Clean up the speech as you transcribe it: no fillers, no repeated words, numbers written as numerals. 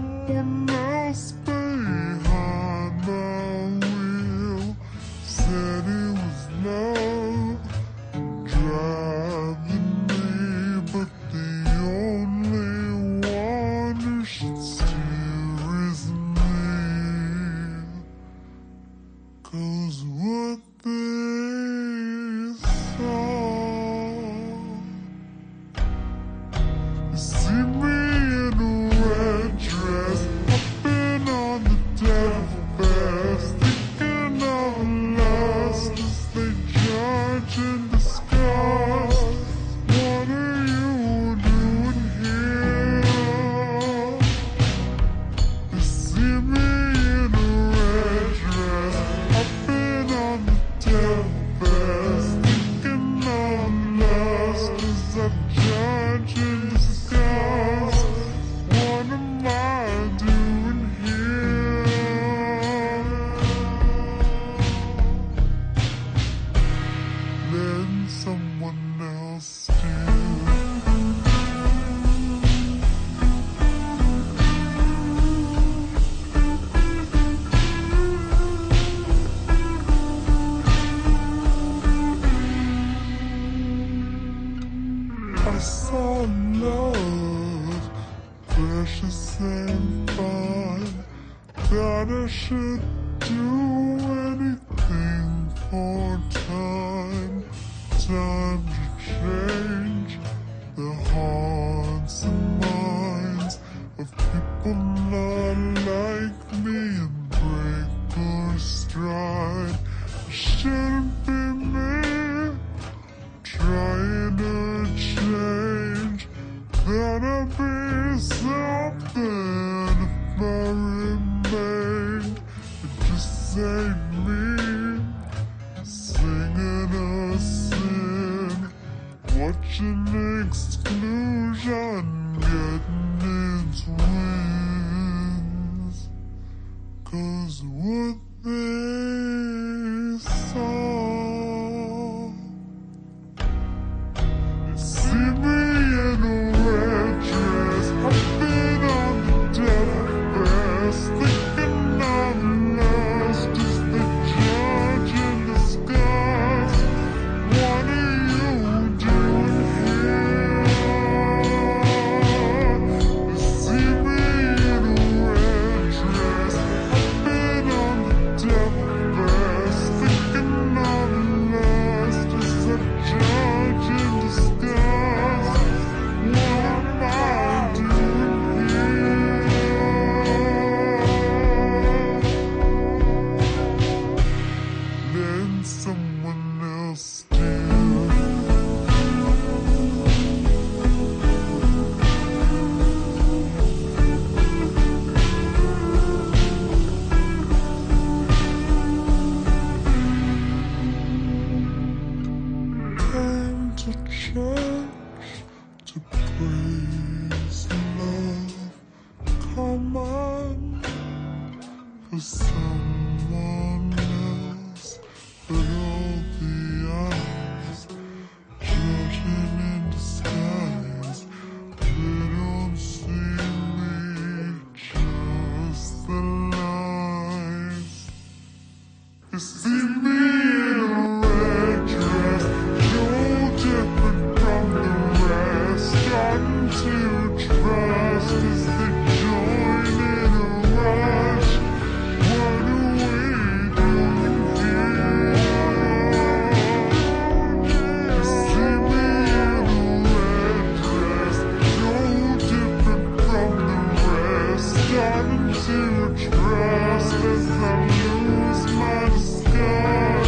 someone else behind my wheel. Said it was love driving me, but the only one who should steer is me. 'Cause what they saw, you see me in a red dress, hopping on the devil fast, thinking of lust as they judge and discuss. What are you doing here? You see me in a red dress, hopping on the devil fast, thinking of lust as I judge and discuss. What am I doing here? Letting someone else steal. I saw love, precious and fine, that I should do anything for time. Time to change the hearts and minds of people not like me and break their stride. It shouldn't be me trying to change. Gotta be something if I remained. It just ain't me singing a sin, watching exclusion getting its wings. 'Cause what they saw, you see me in a red dress, hopping on the devil fast, thinking of lust as the judge and discuss. What are you doing here? You see me in a red dress, hopping on the devil fast, thinking of lust as I judge and discuss. What am I doing here? Letting someone else steal. Came to church to praise and love. Come on, for someone else, but all the eyes judging in disguise. They don't see me, just the lies. You see me in a red dress, no different from the rest, starting to trust as they join in a rush. What are we doing here? You see me in a red dress, no different from the rest, starting to trust as I lose my disguise.